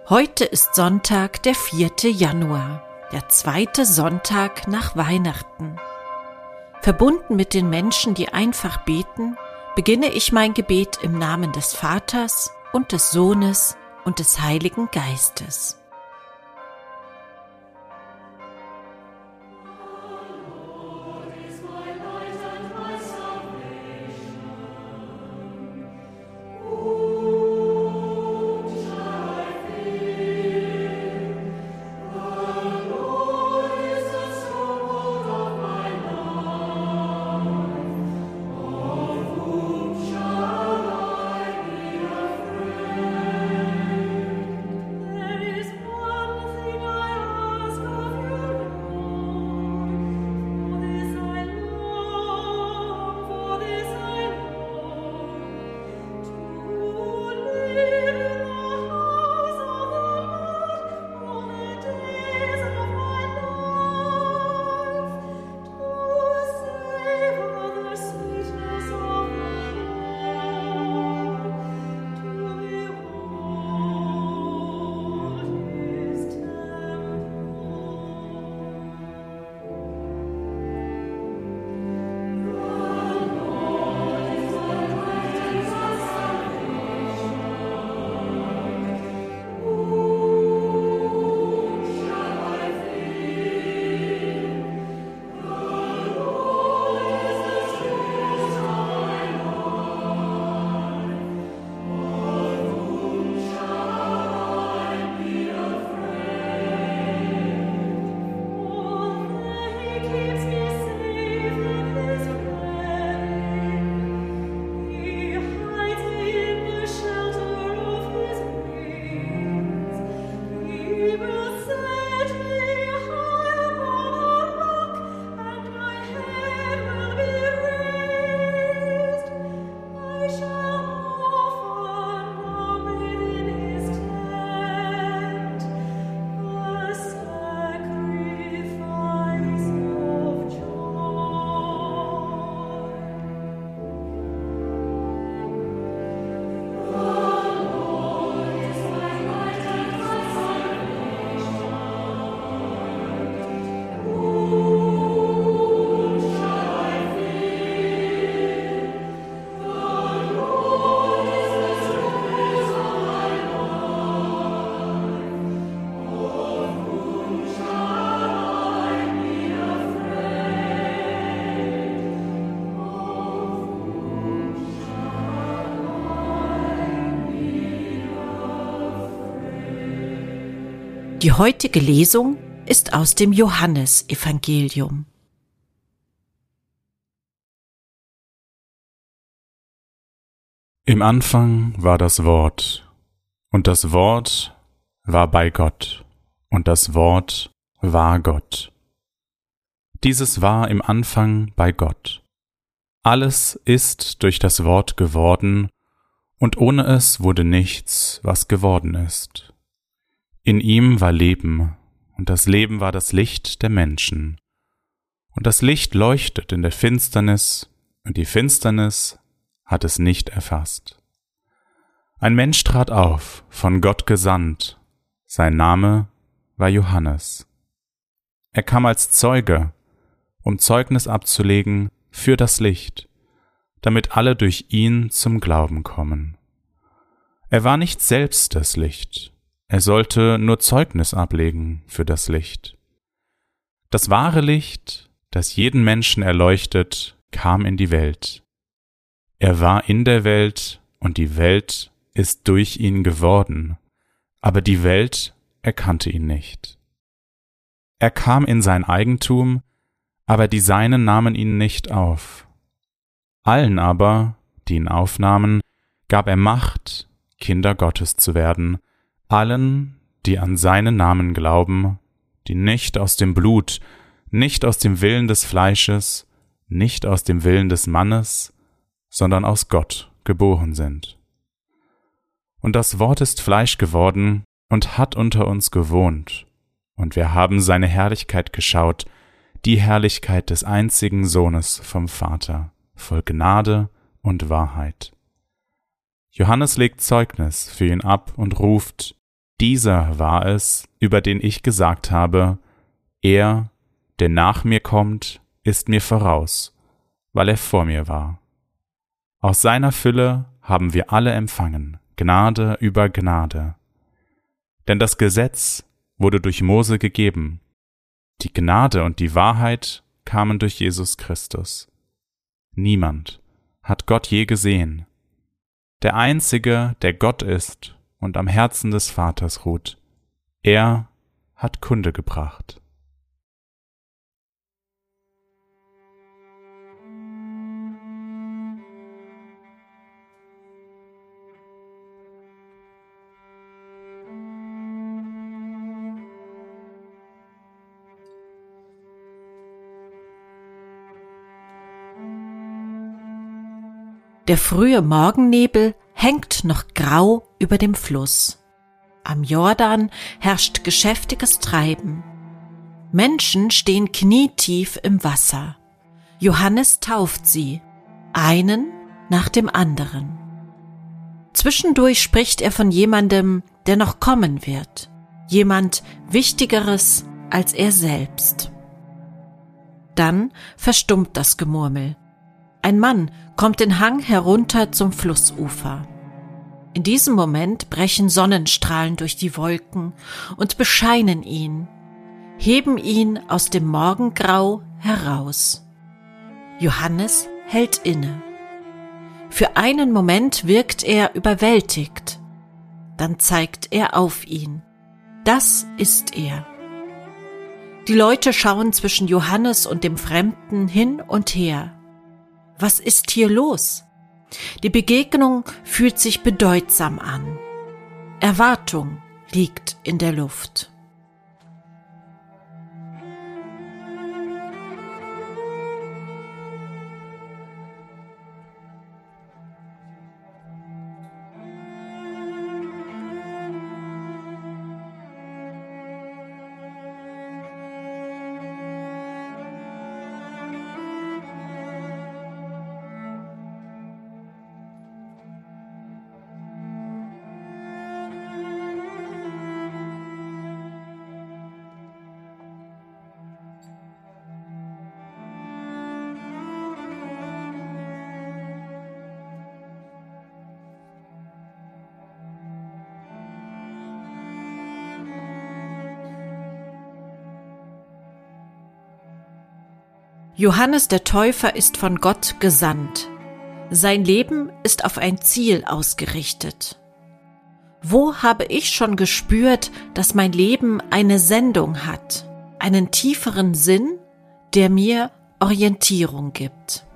Heute ist Sonntag, der 4. Januar, der zweite Sonntag nach Weihnachten. Verbunden mit den Menschen, die einfach beten, beginne ich mein Gebet im Namen des Vaters und des Sohnes und des Heiligen Geistes. Die heutige Lesung ist aus dem Johannesevangelium. Im Anfang war das Wort, und das Wort war bei Gott, und das Wort war Gott. Dieses war im Anfang bei Gott. Alles ist durch das Wort geworden, und ohne es wurde nichts, was geworden ist. In ihm war Leben, und das Leben war das Licht der Menschen. Und das Licht leuchtet in der Finsternis, und die Finsternis hat es nicht erfasst. Ein Mensch trat auf, von Gott gesandt. Sein Name war Johannes. Er kam als Zeuge, um Zeugnis abzulegen für das Licht, damit alle durch ihn zum Glauben kommen. Er war nicht selbst das Licht. Er sollte nur Zeugnis ablegen für das Licht. Das wahre Licht, das jeden Menschen erleuchtet, kam in die Welt. Er war in der Welt, und die Welt ist durch ihn geworden, aber die Welt erkannte ihn nicht. Er kam in sein Eigentum, aber die Seinen nahmen ihn nicht auf. Allen aber, die ihn aufnahmen, gab er Macht, Kinder Gottes zu werden, allen, die an seinen Namen glauben, die nicht aus dem Blut, nicht aus dem Willen des Fleisches, nicht aus dem Willen des Mannes, sondern aus Gott geboren sind. Und das Wort ist Fleisch geworden und hat unter uns gewohnt, und wir haben seine Herrlichkeit geschaut, die Herrlichkeit des einzigen Sohnes vom Vater, voll Gnade und Wahrheit. Johannes legt Zeugnis für ihn ab und ruft: Dieser war es, über den ich gesagt habe, er, der nach mir kommt, ist mir voraus, weil er vor mir war. Aus seiner Fülle haben wir alle empfangen, Gnade über Gnade. Denn das Gesetz wurde durch Mose gegeben, die Gnade und die Wahrheit kamen durch Jesus Christus. Niemand hat Gott je gesehen. Der Einzige, der Gott ist und am Herzen des Vaters ruht, er hat Kunde gebracht. Der frühe Morgennebel hängt noch grau über dem Fluss. Am Jordan herrscht geschäftiges Treiben. Menschen stehen knietief im Wasser. Johannes tauft sie, einen nach dem anderen. Zwischendurch spricht er von jemandem, der noch kommen wird, jemand Wichtigeres als er selbst. Dann verstummt das Gemurmel. Ein Mann kommt den Hang herunter zum Flussufer. In diesem Moment brechen Sonnenstrahlen durch die Wolken und bescheinen ihn, heben ihn aus dem Morgengrau heraus. Johannes hält inne. Für einen Moment wirkt er überwältigt. Dann zeigt er auf ihn. Das ist er. Die Leute schauen zwischen Johannes und dem Fremden hin und her. Was ist hier los? Die Begegnung fühlt sich bedeutsam an. Erwartung liegt in der Luft. Johannes der Täufer ist von Gott gesandt. Sein Leben ist auf ein Ziel ausgerichtet. Wo habe ich schon gespürt, dass mein Leben eine Sendung hat, einen tieferen Sinn, der mir Orientierung gibt?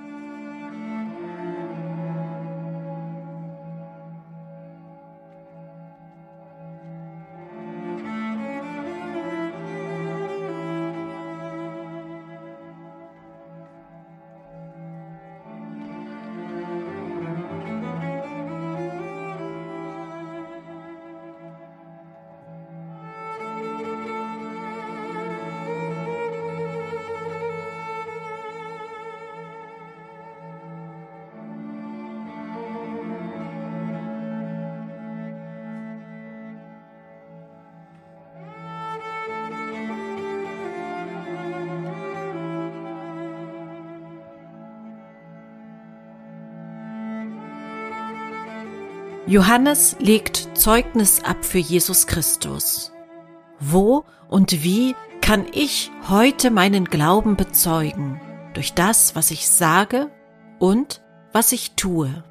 Johannes legt Zeugnis ab für Jesus Christus. Wo und wie kann ich heute meinen Glauben bezeugen? Durch das, was ich sage und was ich tue.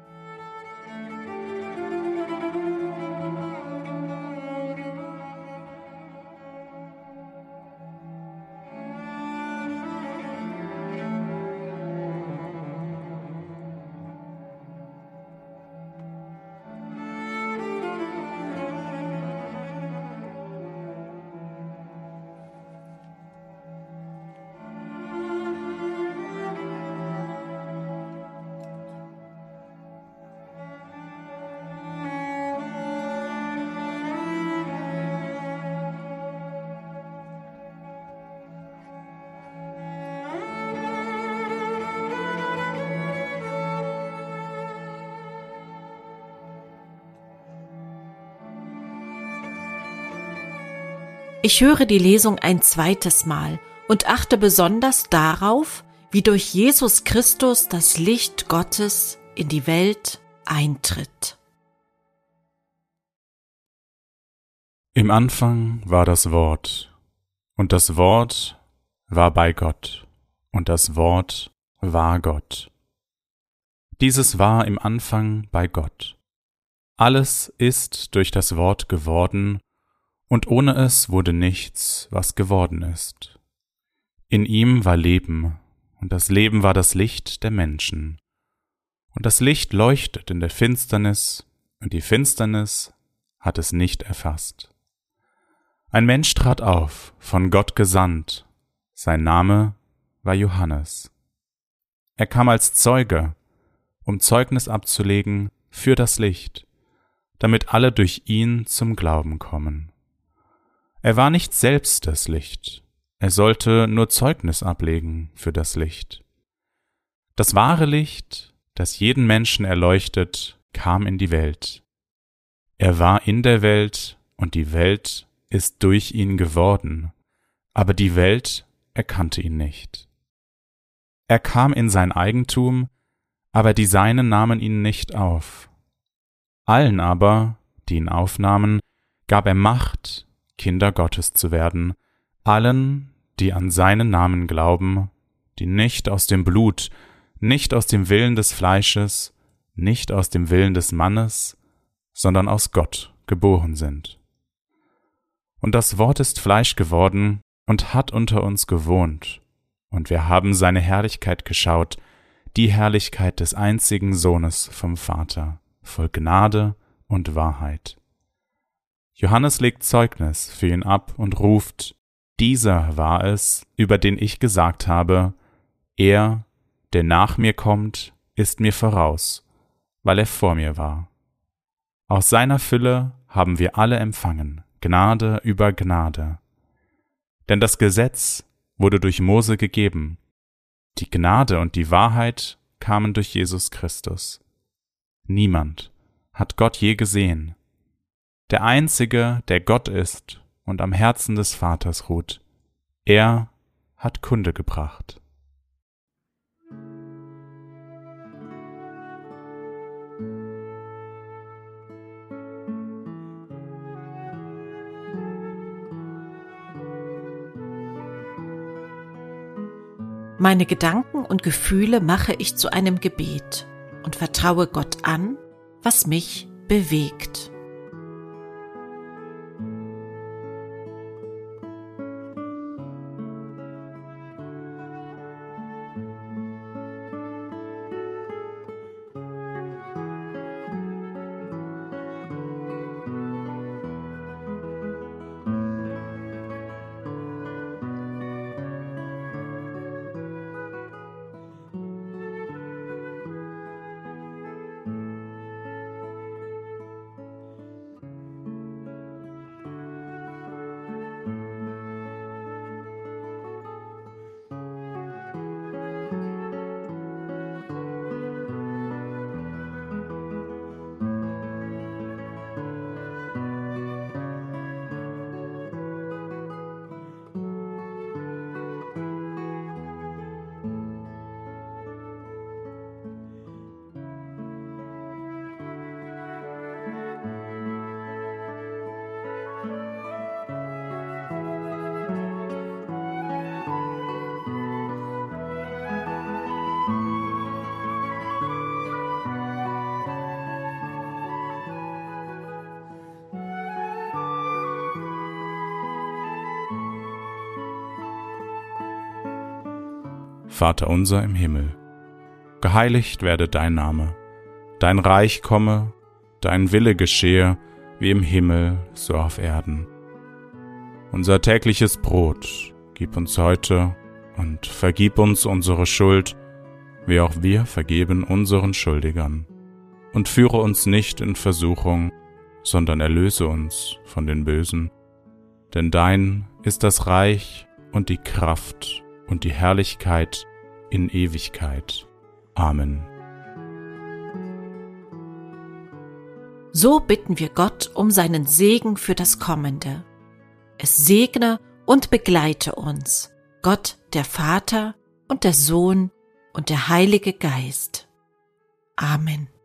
Ich höre die Lesung ein zweites Mal und achte besonders darauf, wie durch Jesus Christus das Licht Gottes in die Welt eintritt. Im Anfang war das Wort, und das Wort war bei Gott, und das Wort war Gott. Dieses war im Anfang bei Gott. Alles ist durch das Wort geworden, und ohne es wurde nichts, was geworden ist. In ihm war Leben, und das Leben war das Licht der Menschen. Und das Licht leuchtet in der Finsternis, und die Finsternis hat es nicht erfasst. Ein Mensch trat auf, von Gott gesandt. Sein Name war Johannes. Er kam als Zeuge, um Zeugnis abzulegen für das Licht, damit alle durch ihn zum Glauben kommen. Er war nicht selbst das Licht, er sollte nur Zeugnis ablegen für das Licht. Das wahre Licht, das jeden Menschen erleuchtet, kam in die Welt. Er war in der Welt und die Welt ist durch ihn geworden, aber die Welt erkannte ihn nicht. Er kam in sein Eigentum, aber die Seinen nahmen ihn nicht auf. Allen aber, die ihn aufnahmen, gab er Macht, Kinder Gottes zu werden, allen, die an seinen Namen glauben, die nicht aus dem Blut, nicht aus dem Willen des Fleisches, nicht aus dem Willen des Mannes, sondern aus Gott geboren sind. Und das Wort ist Fleisch geworden und hat unter uns gewohnt, und wir haben seine Herrlichkeit geschaut, die Herrlichkeit des einzigen Sohnes vom Vater, voll Gnade und Wahrheit. Johannes legt Zeugnis für ihn ab und ruft: Dieser war es, über den ich gesagt habe, er, der nach mir kommt, ist mir voraus, weil er vor mir war. Aus seiner Fülle haben wir alle empfangen, Gnade über Gnade. Denn das Gesetz wurde durch Mose gegeben, die Gnade und die Wahrheit kamen durch Jesus Christus. Niemand hat Gott je gesehen. Der Einzige, der Gott ist und am Herzen des Vaters ruht, er hat Kunde gebracht. Meine Gedanken und Gefühle mache ich zu einem Gebet und vertraue Gott an, was mich bewegt. Vater unser im Himmel, geheiligt werde dein Name, dein Reich komme, dein Wille geschehe, wie im Himmel, so auf Erden. Unser tägliches Brot gib uns heute und vergib uns unsere Schuld, wie auch wir vergeben unseren Schuldigern. Und führe uns nicht in Versuchung, sondern erlöse uns von den Bösen. Denn dein ist das Reich und die Kraft und die Herrlichkeit in Ewigkeit. Amen. So bitten wir Gott um seinen Segen für das Kommende. Es segne und begleite uns, Gott, der Vater und der Sohn und der Heilige Geist. Amen.